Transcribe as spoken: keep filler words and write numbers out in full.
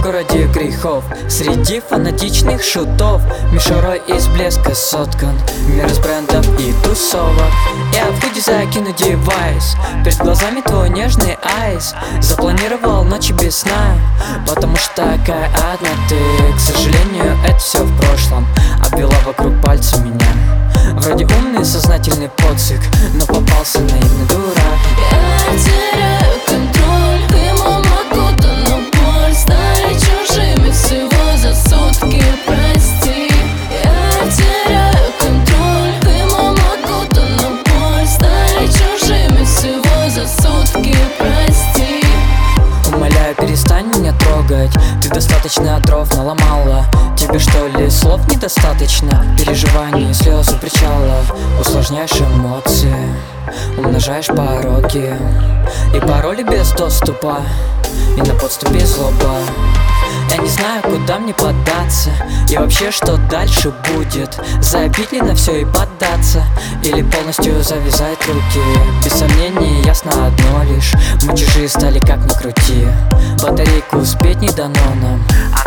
городе грехов, среди фанатичных шутов, мишурой из блеска соткан мир из брендов и тусовок. Я в худи закину девайс, перед глазами твой нежный айс. Запланировал ночи без сна, потому что такая одна ты. К сожалению, это все в прошлом, обвела вокруг пальца меня. Вроде умный, сознательный поцик, но попался наивный дурак. Я теряю контроль, дымом окутана боль. Стали чужими всего за сутки, прости. Я теряю контроль, дымом окутана боль. Стали чужими всего за сутки, прости. Умоляю, перестань меня трогать, ты достаточно дров наломала. Тебе что ли слов недостаточно? Переживаний, слез у причала. Усложняешь эмоции, умножаешь пороки и пароли без доступа, и на подступе злоба. Я не знаю, куда мне поддаться, и вообще, что дальше будет. Забить ли на все и поддаться, или полностью завязать руки? Без сомнений, ясно одно лишь: мы чужие стали, как ни крути. Батарейку успеть не дано нам,